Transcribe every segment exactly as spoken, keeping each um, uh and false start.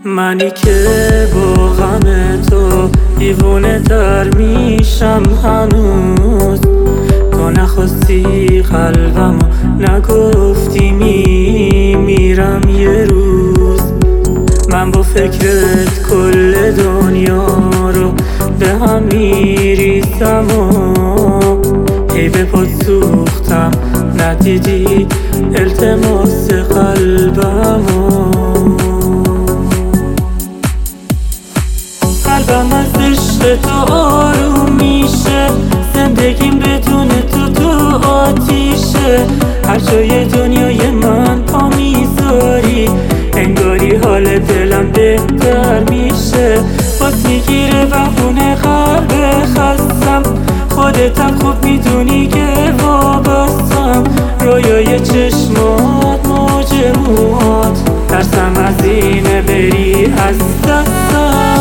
منی که با غم تو دیوونه تر میشم هنوز. تو نخواستی قلبمو نگفتی میمیرم یه روز. من با فکرت کل دنیا رو به هم میریزم و هی به پات سوختم ندیدی التماس قلبمو. قلبم از عشق تو آروم میشه، زندگیم بدون تو تو آتیشه. هر جای دنیای من پا میذاری انگاری حال دلم بهتر میشه. باز میگیره بهونه قلب خستم، خودتم خوب میدونی که وابستم. رویای چشمات موج موهات، ترسم از اینه بری از دستم.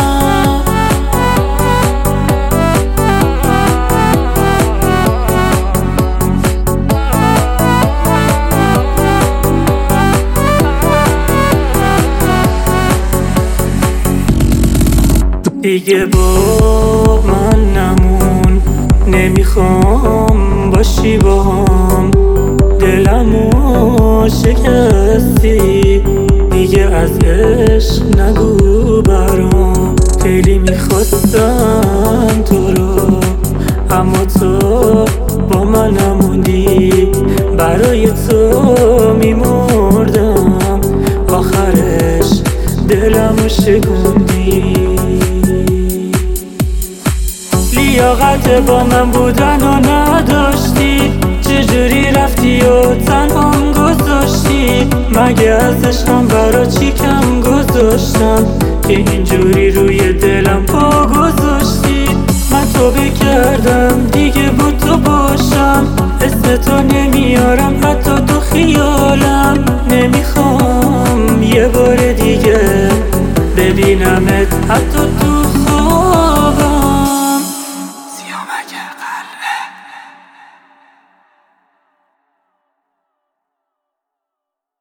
دیگه با من نمون، نمیخوام باشی باهام. دلمو شکستی دیگه از عشق نگو برام. خیلی میخواستم تو رو اما تو با من نموندی. برای تو میمردم آخرش دلمو شکوندی. لیاقت با من بودن و نداشتی، چجوری رفتی و تنهام گذاشتی؟ مگه از عشقم برا چی کم گذاشتم که اینجوری روی دلم پا گذاشتی؟ من توبه کردم دیگه با تو باشم، اسم تو نمیارم حتی تو خیالم. نمیخوام یه بار دیگه ببینم